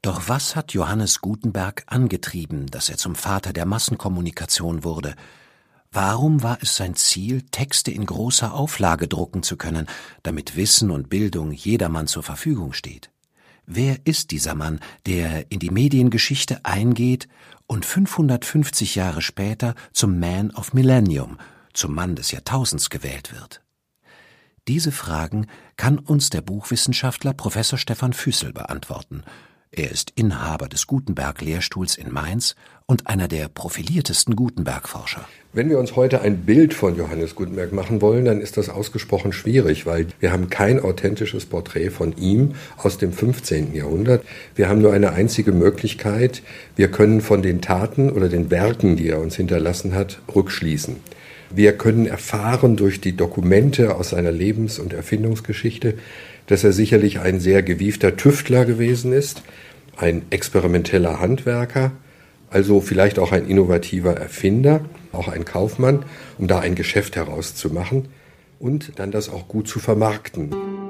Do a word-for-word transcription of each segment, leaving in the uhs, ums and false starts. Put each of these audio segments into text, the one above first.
Doch was hat Johannes Gutenberg angetrieben, dass er zum Vater der Massenkommunikation wurde? Warum war es sein Ziel, Texte in großer Auflage drucken zu können, damit Wissen und Bildung jedermann zur Verfügung steht? Wer ist dieser Mann, der in die Mediengeschichte eingeht und fünfhundertfünfzig Jahre später zum Man of Millennium, zum Mann des Jahrtausends gewählt wird? Diese Fragen kann uns der Buchwissenschaftler Professor Stefan Füssel beantworten. Er ist Inhaber des Gutenberg-Lehrstuhls in Mainz und einer der profiliertesten Gutenberg-Forscher. Wenn wir uns heute ein Bild von Johannes Gutenberg machen wollen, dann ist das ausgesprochen schwierig, weil wir haben kein authentisches Porträt von ihm aus dem fünfzehnten Jahrhundert. Wir haben nur eine einzige Möglichkeit. Wir können von den Taten oder den Werken, die er uns hinterlassen hat, rückschließen. Wir können erfahren durch die Dokumente aus seiner Lebens- und Erfindungsgeschichte, dass er sicherlich ein sehr gewiefter Tüftler gewesen ist, ein experimenteller Handwerker, also vielleicht auch ein innovativer Erfinder, auch ein Kaufmann, um da ein Geschäft herauszumachen und dann das auch gut zu vermarkten.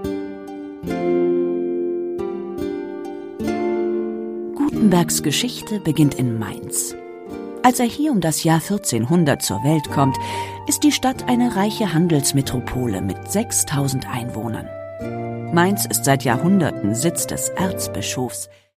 Gutenbergs Geschichte beginnt in Mainz. Als er hier um das Jahr vierzehnhundert zur Welt kommt, ist die Stadt eine reiche Handelsmetropole mit sechstausend Einwohnern. Mainz ist seit Jahrhunderten Sitz des Erzbischofs.